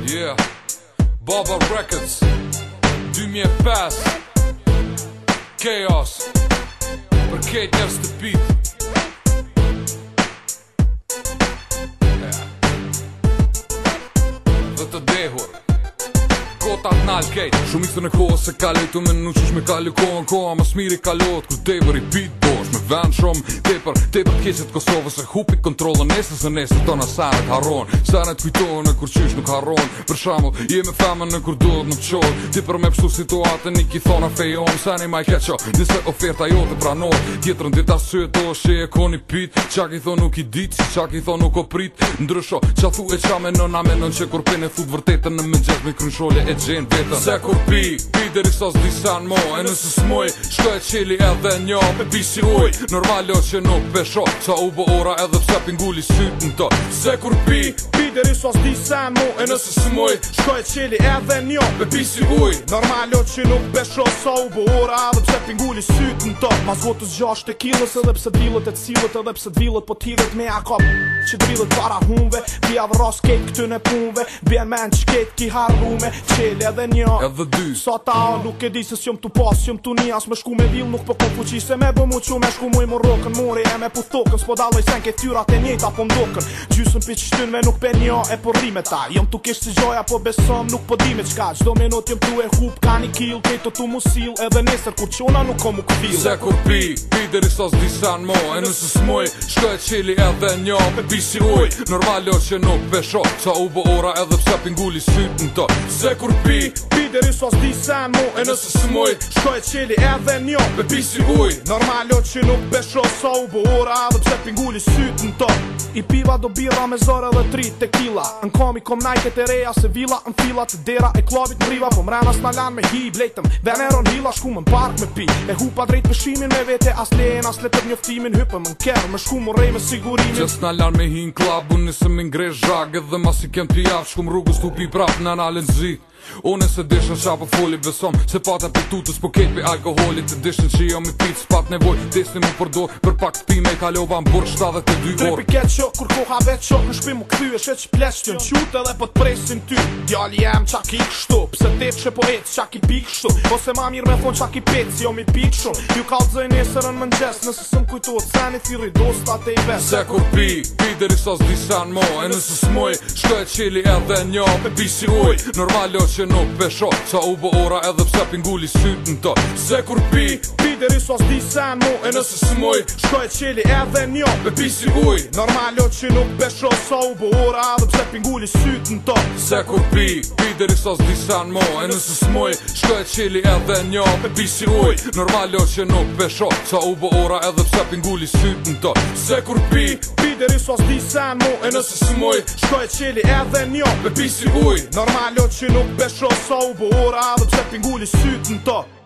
Yeah, Baba Records 2005 Chaos për kejt njerëz të pit. Dhe të dehur Kota t'nal kejt Shumicën e kohës se kalejtu me nuqish me kalu kohën. Koha më smiri kalot kur tepër i pit bosh. Me vend shumë tepër t'keqet Kosovës e hupi kontrolën nesës e nesër tona sanet harron. Sanet kujtohen e kur qysh nuk harron. Për shembull, je me femën në kur duhet në qod. Ti për me pështu situatën i ki thona fejon. Sani ma i keqo, nëse oferta jo të pranor. Tjetërën dit arsye to që e koni pit. Qa ki thon nuk i dit, si qa ki thon nuk o prit. Ndrysho, qa thu e qa menon a menon që kur pene thut vërtetën në mëngjes me krynshole e gjen vetën. Se kur pi deri sa s'di sa n'mo. E nëse s'moj, shko e qeli edhe njo. Me pi si uj, normal o që nuk pesho. Sa u bë ora edhe pse pingulli syt në to. Se kur pi deri sa s'di sa n'mo. E nëse s'moj, shko e qeli edhe njo. Me pi si uj, normal o që nuk pesho. Sa u bë ora edhe pse pingulli syt në to. Mas votës 6 kilës edhe pse t'vilët e t'silët edhe pse t'vilët po t'hidhet me akop që t'vilët para humve. Pi avros kejt këtyn e punve. Bjen men qket ki harrume. Qeli edhe njo edhe dy. Sa ta nuk e di se s'jom t'u pas, s'jom t'u njas. Me shku me vill nuk po kom fuqi se me bëmu qu me shku muj më rokën. Mori e me puthokën, s'po daloj sen ke tyrat e njejta po mdokën. Gjysën pi qështynve nuk pe njo e po rime ta. Jom t'u kish si gjoja po besom nuk po di me qka. Gjdo minut jom t'u e hup ka një kill. Kejto t'u musil edhe nesër kur qona nuk kom u këfil. Se kur pi deri sa s'di sa n'mo. E nëse s'moj, shko e qeli edhe njo. Me pi si uj, normal o që nuk pesho. Sa u bë ora edhe pse pingulli syt në to. Se kur pi deri sa s'di sa n'mo. E nëse s'moj, shko e qeli edhe njo. Me pi si uj, normal o që nuk pesho. Sa u bë ora edhe pse pingulli syt në to. I piva do birra me zore dhe 3 tequila. Në komi kom najket e reja se vila. Në filat dera e klavit në riva. Po mrena s'na lan me hi blejtëm. Veneron hila shku më n'park me pi. E hupa drejt pëshimin me vete. As lejen as letër njoftimin. Hypëm në kërë me shku më rej me sigurimin. Që s'na lan me hi në klab. Unë nëse m'ingresh zhag. Edhe mas i kem t'jaf. Shku m'rrugës t'u pi prap në nalën zi. Unë se dishën qa po foli besom. Se pata për tutës po kejt për alkoholit. Të dishën që jo me pit s'pat nevoj. Desni mu përdor për pak t'pi me kalova më burë 72 orë. Tripi keq qo, kur koha vet qo. Në shpi mu këthy e shet që pleqtën qut edhe po t'presin ty. Djali jem qa ki kështu. Pse te që po ec qa ki pik kështu. Ose ma mirë me thon qa ki pec si jo mi pik shumë. Ju ka t'zëj nesërën më n'gjes. Nëse sëm kujtojt seni thiri dostat e i ves. Se kur pi deri sa s'di sa n'mo. E nëse s'moj, shko e qeli edhe njo. Me pi si uj, normal o që nuk pesho. Sa u bë ora edhe pse pingulli syt në to. Se kur pi deri sa s'di sa n'mo. E nëse s'moj, shko e qeli edhe njo. Me pi si uj, normal o që nuk pesho. Sa u bë ora edhe pse pingulli syt në to. Se kur pi deri sa s'di sa n'mo. E nëse s'moj, shko e qeli edhe njo. Me pi si uj, normal o që nuk pesho. Sa u bë ora edhe pse pingulli syt në to. Se kur pi deri sa s'di sa n'mo. E nëse s'moj, shko e qeli edhe njo. Me pi si uj, normal o që nuk pesho. Sa u bë ora edhe pse pingulli syt në to.